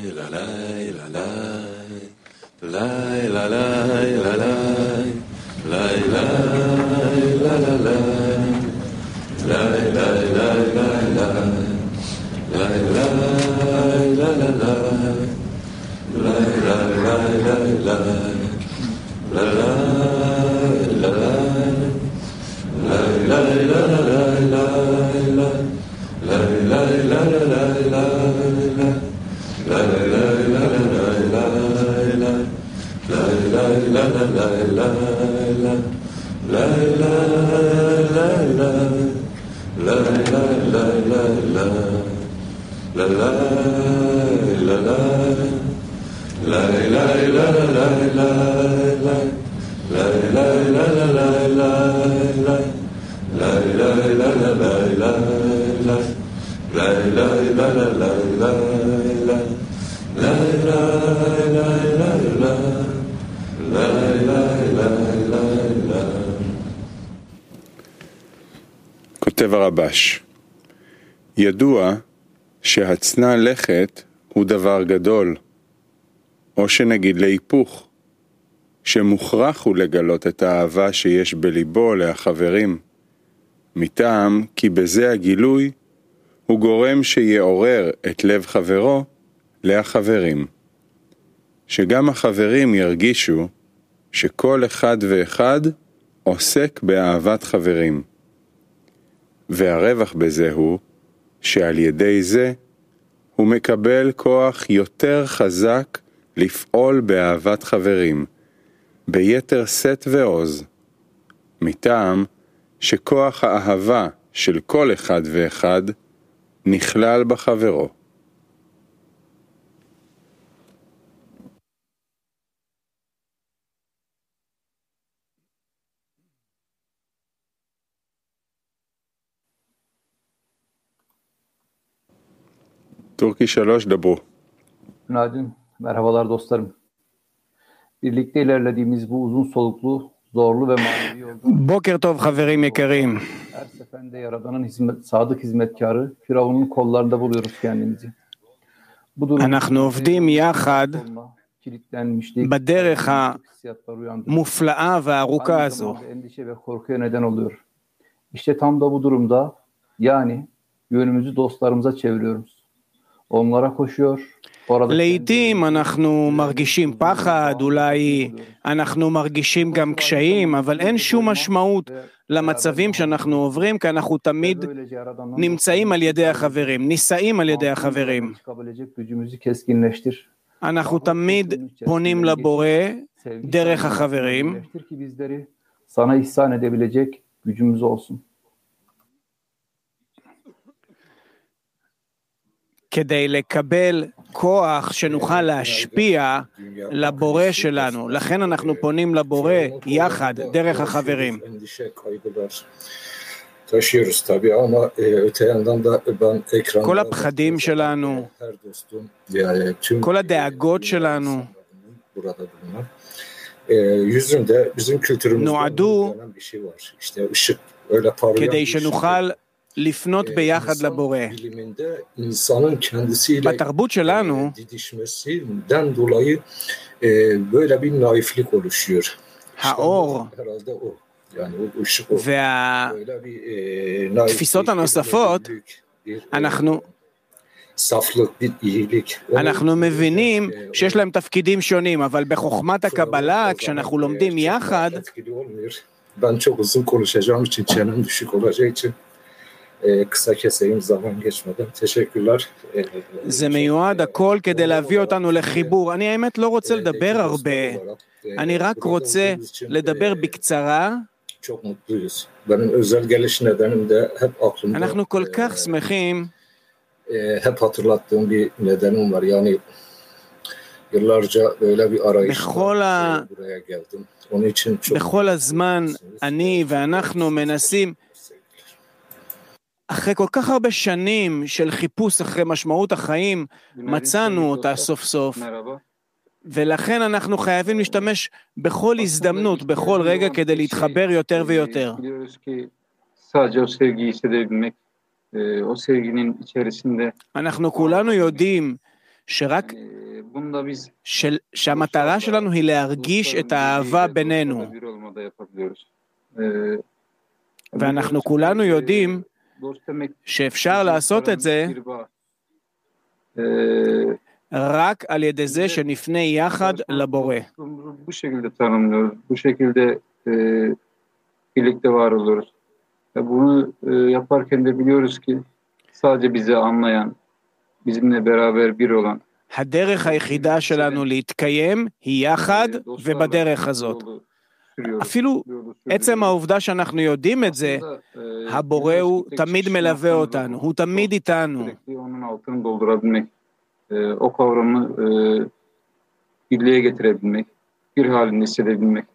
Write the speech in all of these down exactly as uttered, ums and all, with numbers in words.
כותב הרבש, ידוע שהצנע לכת הוא דבר גדול, או שנגיד להיפוך, שמוכרח הוא לגלות את האהבה שיש בליבו לחברים, מטעם כי בזה הגילוי הוא גורם שיעורר את לב חברו לחברים, שגם החברים ירגישו שכל אחד ואחד עוסק באהבת חברים, והרווח בזה הוא שעל ידי זה הוא מקבל כוח יותר חזק לפעול באהבת חברים, ביתר שאת ועוז, מטעם שכוח האהבה של כל אחד ואחד נכלל בחברו. Türkiye שלוש, דברו. Günaydın, merhabalar dostlarım. Birlikte ilerlediğimiz bu uzun soluklu, zorlu ve manevi yolda... בוקר טוב חברים יקרים. Her seferinde Yaradan'ın hizmet, sadık hizmetkarı Firavun'un kollarında buluyoruz kendimizi. Bu durum... אנחנו עובדים יחד kilitlenmişlik, בדרך hissiyatlar uyandırıyor. המופלאה והארוכה Aynı הזו. zamanda endişe ve korkuya neden oluyor. İşte tam da bu durumda, yani yönümüzü dostlarımıza çeviriyoruz. onlara koşuyor. לעתים אנחנו מרגישים פחד, אולי אנחנו מרגישים גם קשיים, אבל אין שום משמעות למצבים שאנחנו עוברים, כי אנחנו תמיד נמצאים על ידי החברים, נישאים על ידי החברים. אנחנו תמיד פונים לבורא דרך החברים. Sana ihsan edebilecek gücümüz olsun. כדי לקבל כוח שנוכל להשפיע לבורא שלנו. לכן אנחנו פונים לבורא יחד, דרך החברים. כל הפחדים שלנו, כל הדאגות שלנו, נועדו כדי שנוכל לפנות ביחד לבורא. בתרבות שלנו, האור והתפיסות הנוספות, אנחנו אנחנו מבינים שיש להם תפקידים שונים, אבל בחוכמת הקבלה, כשאנחנו לומדים יחד, ben çok uzun konuşacağım için çenem düşük olacağı için קצת keseyim zaman geçmeden. Teşekkürler. זה מיועד הכל כדי להביא אותנו לחיבור. אני האמת לא רוצה לדבר הרבה. אני רק רוצה לדבר בקצרה. çok mutluyuz. Benim özel geliş nedenim de hep aklımda. אנחנו כל כך שמחים. hep hatırlattığım bir nedenim var. Yani yıllarca böyle bir arayışla buraya geldim. onun için çok בכל הזמן אני ואנחנו מנסים אחרי כל כך הרבה שנים של חיפוש אחרי משמעות החיים, מצאנו אותה סוף סוף. ולכן אנחנו חייבים להשתמש בכל הזדמנות, בכל רגע, כדי להתחבר יותר ויותר. אנחנו כולנו יודעים שרק של, שהמטרה שלנו היא להרגיש את האהבה בינינו. ואנחנו כולנו יודעים שאפשר לעשות את זה רק על ידי זה שנפנה יחד לבורא. birlikte var oluyoruz. Bunu yaparken de biliyoruz ki sadece bizi anlayan, bizimle beraber bir olan. הדרך היחידה שלנו להתקיים היא יחד ובדרך הזאת. אפילו עצם העובדה שאנחנו יודעים את זה, הבורא הוא תמיד מלווה אותנו, הוא תמיד איתנו. O kavramı birliğe getirebilmek, bir halini hissedebilmek.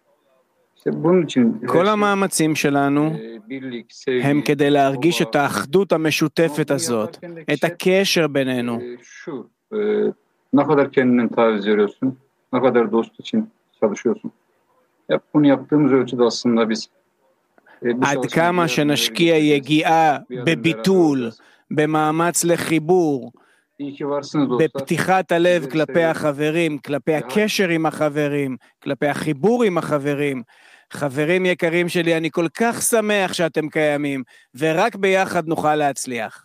כל המאמצים שלנו הם כדי להרגיש את האחדות המשותפת הזאת, את הקשר בינינו. Ne kadar kendinden taviz veriyorsun, ne kadar dost için çalışıyorsun. Hep bunu yaptığımız ölçüde aslında biz עד כמה שנשקיע יגיעה בביטול, במאמץ לחיבור, בפתיחת הלב כלפי החברים, כלפי הקשר עם החברים, כלפי החיבור עם החברים. חברים יקרים שלי, אני כל כך שמח שאתם קיימים, ורק ביחד נוכל להצליח.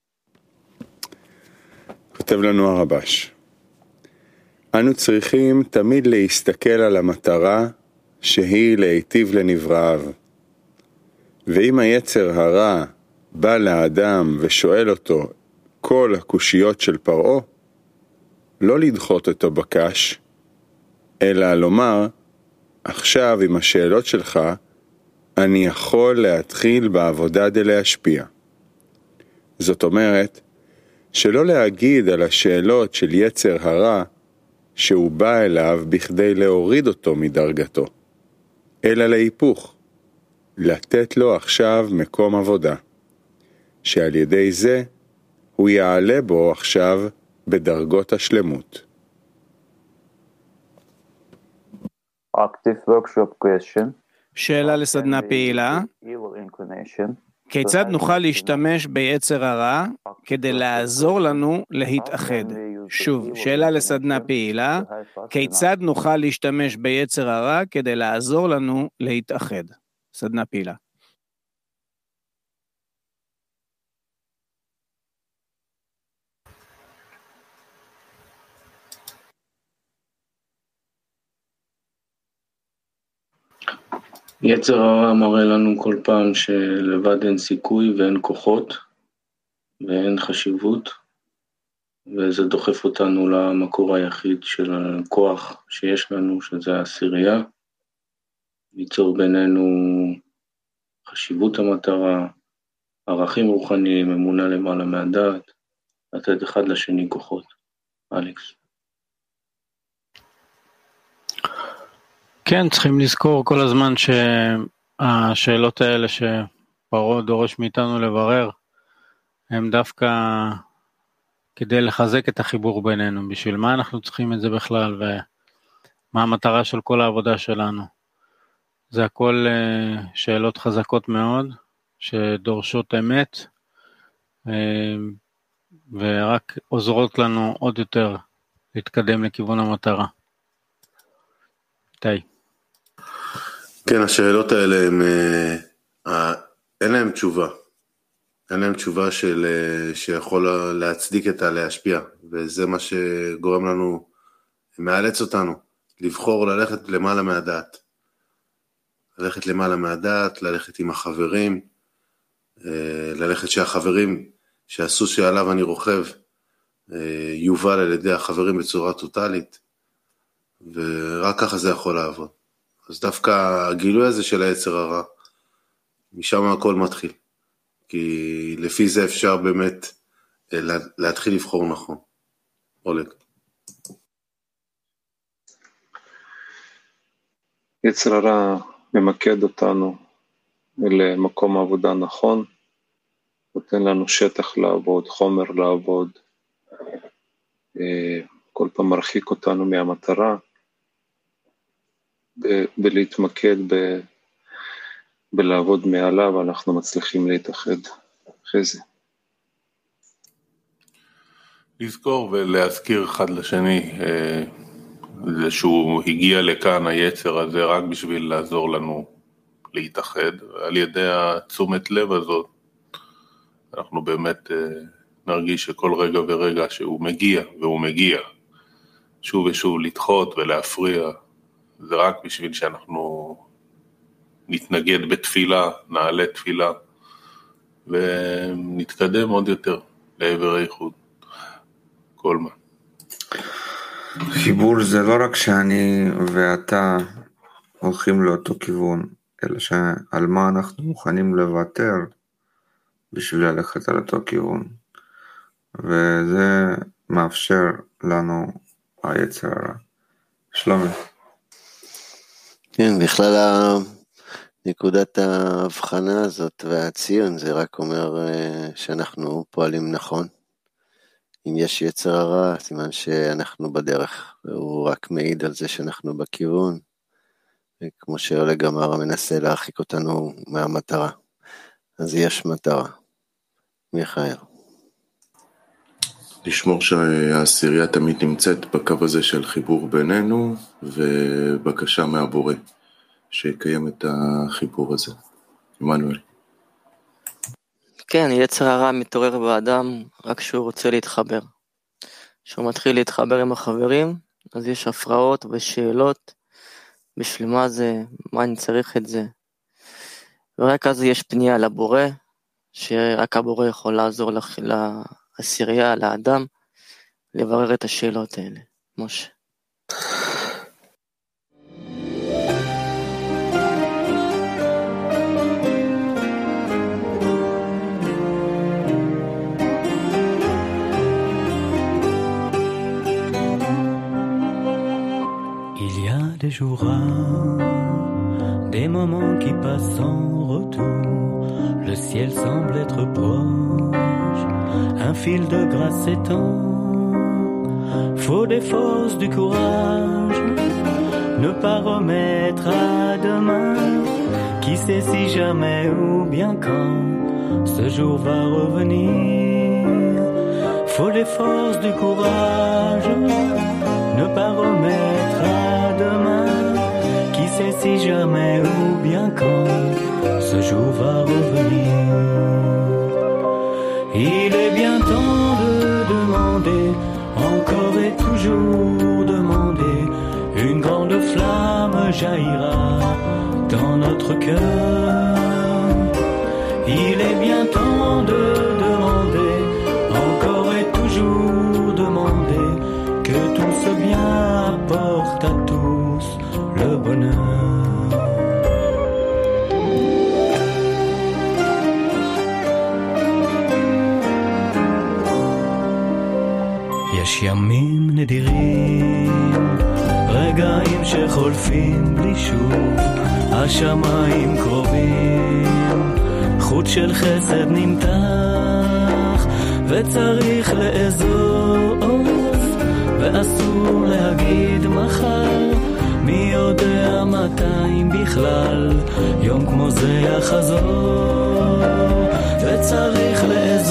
כותב לנו הרבש, אנו צריכים תמיד להסתכל על המטרה שהיא להיטיב לנבראיו. ואם היצר הרע בא לאדם ושואל אותו כל הקושיות של פרעה, לא לדחות אותו בקש, אלא לומר, עכשיו עם השאלות שלך, אני יכול להתחיל בעבודה די להשפיע. זאת אומרת, שלא להגיד על השאלות של יצר הרע, שהוא בא אליו בכדי להוריד אותו מדרגתו, אלא להיפוך, לתת לו עכשיו מקום עבודה, שעל ידי זה הוא יעלה בו עכשיו בדרגות השלמות. Active workshop question. שאלה לסדנה פעילה. כיצד נוכל להשתמש ביצר הרע כדי לעזור לנו להתאחד? שוב, שאלה לסדנה פעילה. כיצד נוכל להשתמש ביצר הרע כדי לעזור לנו להתאחד? סדנה פעילה. יצר הרע מראה לנו כל פעם שלבד אין סיכוי ואין כוחות ואין חשיבות, וזה דוחף אותנו למקור היחיד של הכוח שיש לנו, שזה העשירייה, ליצור בינינו חשיבות המטרה, ערכים רוחניים, אמונה למעלה מהדעת, לתת אחד לשני כוחות. אלכס. כן, צריכים לזכור כל הזמן שהשאלות האלה שפרעה דורש מאיתנו לברר, הם דווקא כדי לחזק את החיבור בינינו. בשביל מה אנחנו צריכים את זה בכלל, ומה המטרה של כל העבודה שלנו. זה הכל שאלות חזקות מאוד, שדורשות אמת, ורק עוזרות לנו עוד יותר להתקדם לכיוון המטרה. די. כן, השאלות האלה הם, אין להם תשובה. אין להם תשובה של, שיכול להצדיק את הלהשפיע, וזה מה שגורם לנו, מאלץ אותנו, לבחור ללכת למעלה מהדעת. ללכת למעלה מהדעת, ללכת עם החברים, ללכת שהחברים, שהסוס שעליו אני רוכב, יובל על ידי החברים בצורה טוטלית, ורק ככה זה יכול לעבוד. אז דווקא הגילוי הזה של היצר הרע, משם הכל מתחיל. כי לפי זה אפשר באמת להתחיל לבחור נכון. אולג. יצר הרע ממקד אותנו למקום עבודה נכון, נותן לנו שטח לעבוד, חומר לעבוד, כל פעם מרחיק אותנו מהמטרה, ולהתמקד ב... בלעבוד מעליו, אנחנו מצליחים להתאחד. אחרי זה. לזכור ולהזכיר אחד לשני זה שהוא הגיע לכאן, היצר הזה, רק בשביל לעזור לנו להתאחד. על ידי התשומת לב הזאת אנחנו באמת נרגיש שכל רגע ורגע שהוא מגיע, והוא מגיע שוב ושוב לדחות ולהפריע, זה רק בשביל שאנחנו נתנגד בתפילה, נעלה תפילה ונתקדם עוד יותר לעבר האיחוד. כל מה. חיבור זה לא רק שאני ואתה הולכים לאותו כיוון, אלא שעל מה אנחנו מוכנים לוותר בשביל ללכת על אותו כיוון. וזה מאפשר לנו היצר הרע. שלומי. כן, בכלל נקודת ההבחנה הזאת והציון זה רק אומר שאנחנו פועלים נכון. אם יש יצר הרע, סימן שאנחנו בדרך, והוא רק מעיד על זה שאנחנו בכיוון, וכמו שאולג אמר, מנסה להרחיק אותנו מהמטרה. אז יש מטרה. מיכאל. לשמור שהעשירייה תמיד נמצאת בקו הזה של חיבור בינינו, ובקשה מהבורא, שיקיים את החיבור הזה. עמנואל. כן, יצר הרע מתעורר באדם רק כשהוא רוצה להתחבר. כשהוא מתחיל להתחבר עם החברים, אז יש הפרעות ושאלות, בשביל מה זה, מה אני צריך את זה. ורק אז יש פנייה לבורא, שרק הבורא יכול לעזור לעשירייה, לאדם, לברר את השאלות האלה. משה. Des jours rares, des moments qui passent sans retour, le ciel semble être proche, un fil de grâce s'étend, faut des forces, du courage, ne pas remettre à demain, qui sait si jamais ou bien quand, ce jour va revenir, faut des forces, du courage, ne pas remettre à demain, qui sait si jamais ou bien quand ce jour va revenir. Il est bien temps de demander, encore et toujours demander, une grande flamme jaillira dans notre cœur. Il est bien temps de demander, encore et toujours demander, que tout ce bien apporte à tous le bonheur. יש ימים נדירים, רגעים שחולפים בלי שוב, השמיים קרובים, חוט של חסד נמתח, וצריך לאזור ואסור להגיד מחר, מי יודע מתי בכלל יום כמו זה יחזור, וצריך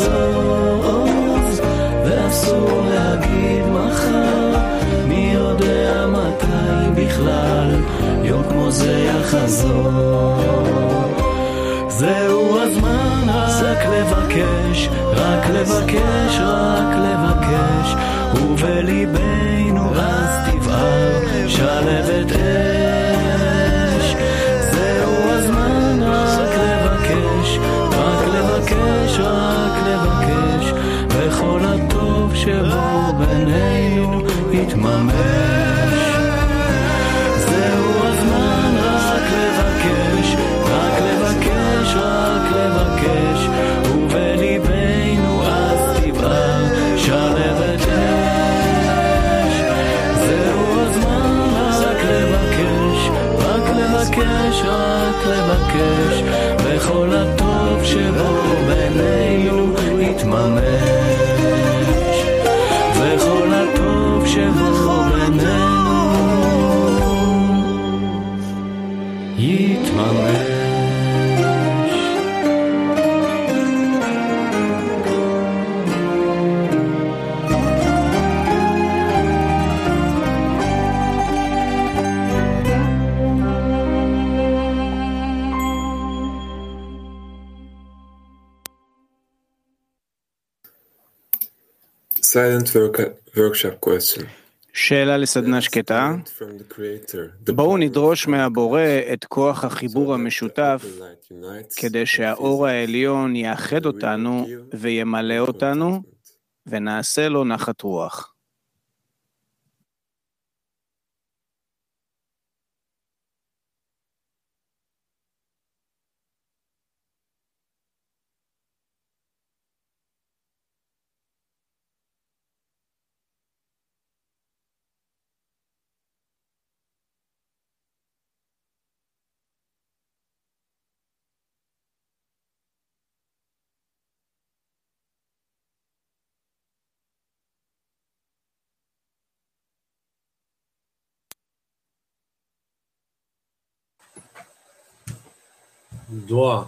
לאזוז ואסור להגיד מחר, מי יודע מתי בכלל יום כמו זה יחזור. זהו הזמן רק לבקש, רק לבקש, רק לבקש, ובליבנו אז תבער שלבת אש. זהו הזמן רק לבקש, רק לבקש, רק לבקש, וכל הטוב שבו בינינו יתממש. זהו הזמן רק לבקש, רק לבקש, רק לבקש, ובליבנו אז תבער שלבת אש. זהו הזמן רק לבקש, רק לבקש, רק לבקש, וכל הטוב שבו בינינו יתממש. וכל הטוב שבו בינינו יתממש. Silent workshop question. שאלה לסדנה שקטה. בואו נדרוש מהבורא את כוח החיבור המשותף כדי שהאור העליון יאחד אותנו וימלא אותנו ונעשה לו נחת רוח. Dua.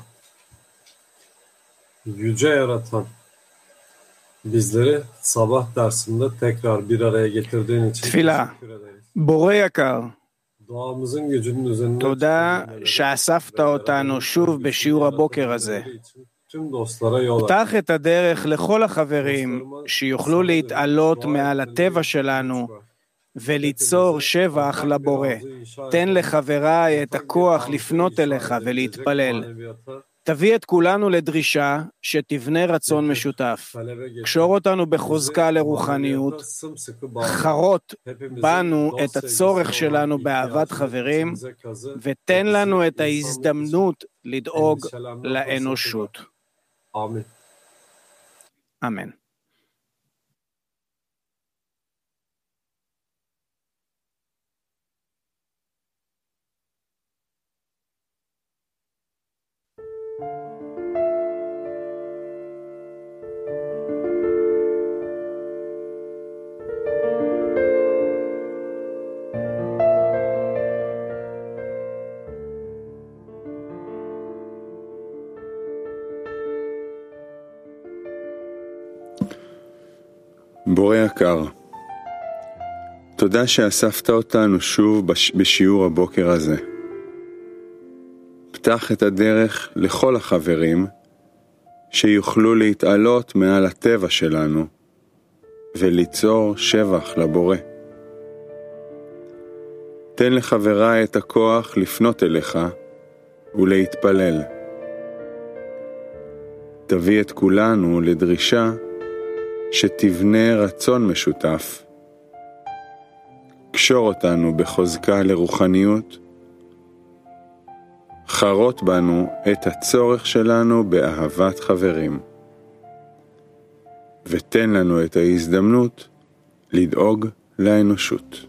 Yüce Yaratan, bizleri sabah dersinde tekrar bir araya getirdiğin için תפילה. teşekkür ederiz. בורא יקר, Duamızın gücünün üzerine תודה שאספת אותנו שוב בשיעור הבוקר הזה. tüm dostlara yol aç. פתח את הדרך לכל החברים שיוכלו להתעלות מעל הטבע שלנו וליצור שבח לבורא. תן לחבריי את הכוח לפנות אליך ולהתפלל. תביא את כולנו לדרישה שתבנה רצון משותף. קשור אותנו בחוזקה לרוחניות. חרות בנו את הצורך שלנו באהבת חברים, ותן לנו את ההזדמנות לדאוג לאנושות. Amin. אמן. בורא יקר, תודה שאספת אותנו שוב בשיעור הבוקר הזה. פתח את הדרך לכל החברים שיוכלו להתעלות מעל הטבע שלנו וליצור שבח לבורא. תן לחבריי את הכוח לפנות אליך ולהתפלל. תביא את כולנו לדרישה שתבנה רצון משותף. קשור אותנו בחוזקה לרוחניות. חרות בנו את הצורך שלנו באהבת חברים. ותן לנו את ההזדמנות לדאוג לאנושות.